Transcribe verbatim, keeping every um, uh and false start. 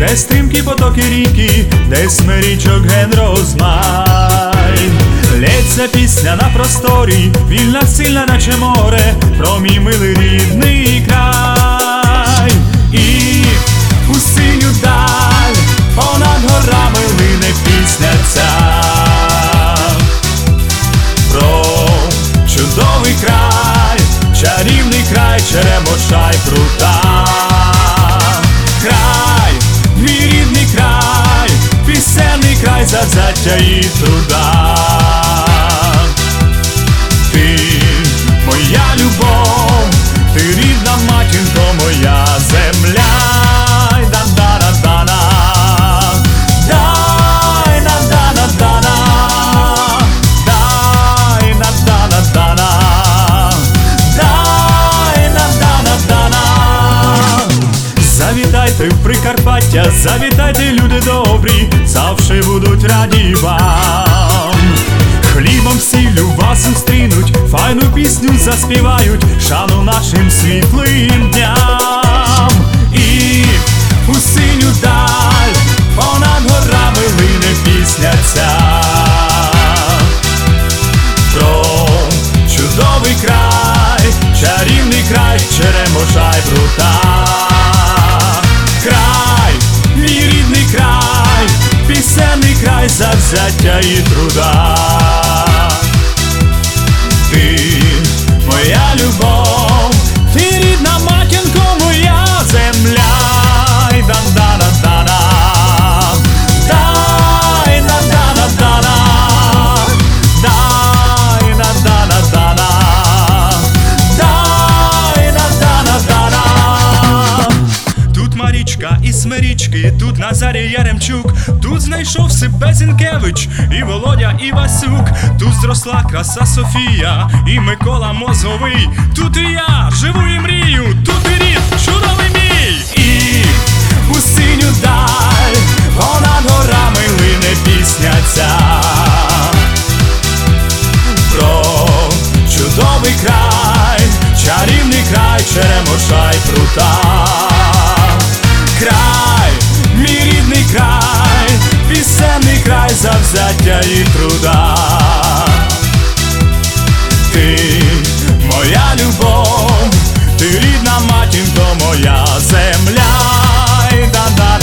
де стрімкі потоки ріки, де смирічок ген розмай. Лється пісня на просторі, вільна, сильна, наче море, про мій милий рідний край. І у синю даль понад горами лине пісня ця про чудовий край, чарівний край, Черемоша й Прута. Край, мій рідний край, пісенний край завзяття і труда. Ти моя любов, ти рідна матінко, моя земля. Да-да-да-да-да, дай-на-да-на-да-на, дай-на-да-на-да-на, дай-на-да-на-да-на. Завітайте в Прикарпаття, завітайте, люди добрі, завжди будуть раді вам. Хлібом, сіллю вас зустрінуть, файну пісню заспівають, шану нашим світлим дням. І у синю даль понад горами лине пісня ця про чудовий край, чарівний край, Черемоша й Прута. Край, мій рідний край, пісенний край завзяття і труда. Ти моя любов, ти рідна матінко, моя земля. Да-да-да-да-да, дай-на-да-на-да-на, дай-на-да-на-да-на, дай-на-да-на-да-на. Тут Марічка і Смирічки, тут Назарій Яремчук, тут знайшов себе Зінкевич і Володя Івасюк. Тут зросла краса Софія і Микола Мозговий. Тут і я живу і мрію, тут і рід чудовий мій. І у синю даль понад горами лине пісня ця про чудовий край, чарівний край, Черемоша й Прута. Край, мій рідний край, пісенний край завзяття і труда. Ти моя любов, ти рідна матінко, моя земля. Да-да-да.